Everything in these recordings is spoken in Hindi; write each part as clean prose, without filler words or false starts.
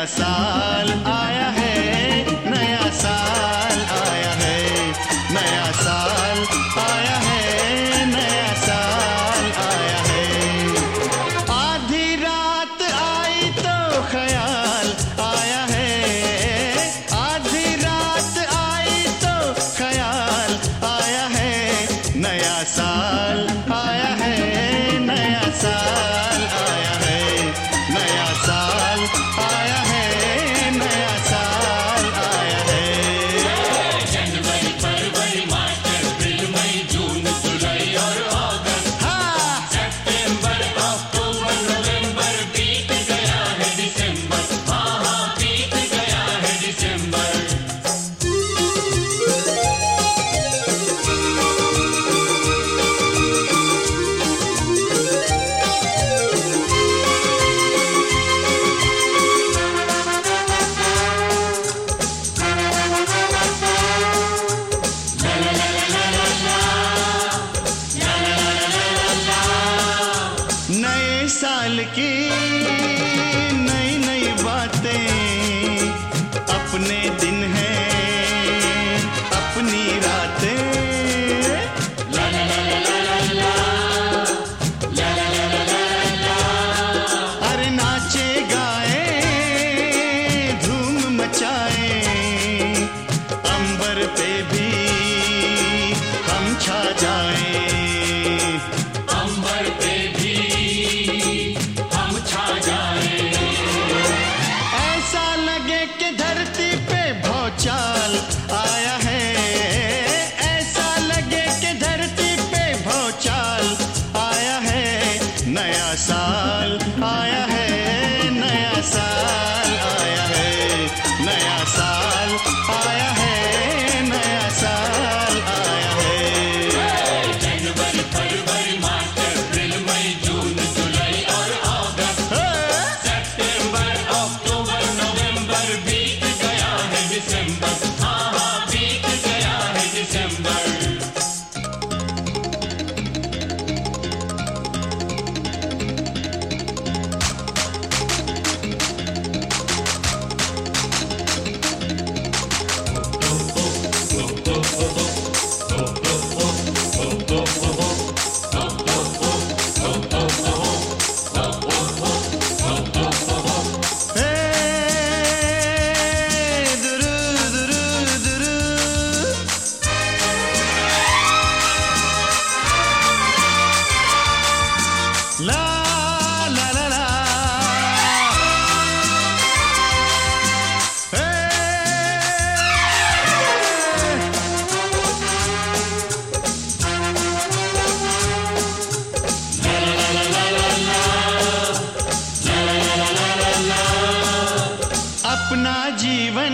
साल आया है, नया साल आया है, नया साल आया है, नया साल आया है। आधी रात आई तो ख्याल आया है, आधी रात आई तो ख्याल आया है, नया साल आया है, नया साल आया है, नया साल आया है, नया साल आया है। जनवरी फरवरी मार्च अप्रैल मई जून जुलाई और अगस्त, सितंबर अक्टूबर नवंबर बीत गया है दिसंबर, हाँ बीत गया है दिसंबर। नए साल की नई नई बातें, अपने दिन हैं अपनी रातें, अरे नाचे गाए धूम मचाए, अंबर पे भी हम छा जाएं। अंबर पे भी हम छा जाए, ऐसा लगे कि धरती पे भौचाल आया है, ऐसा लगे कि धरती पे भौचाल आया है, नया साल आया है, नया साल आया है, नया साल आया है, नया साल आया है। जनवरी फरवरी मार्च अप्रैल मई जून जुलाई और अगस्त, सितंबर अक्टूबर नवंबर बीत गया है दिसंबर, हाँ बीत गया है दिसंबर। ला ला ला ला अपना जीवन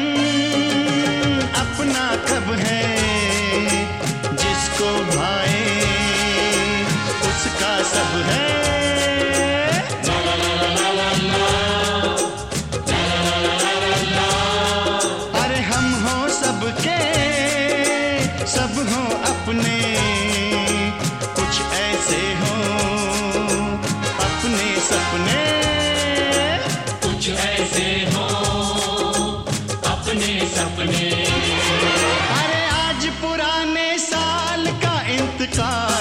अपना कब है, जिसको भाए उसका सब है। अरे हम हो सबके सब हो अपने, कुछ ऐसे हो अपने सपने, कुछ ऐसे हो अपने सपने। अरे आज पुराने साल का इंतकाल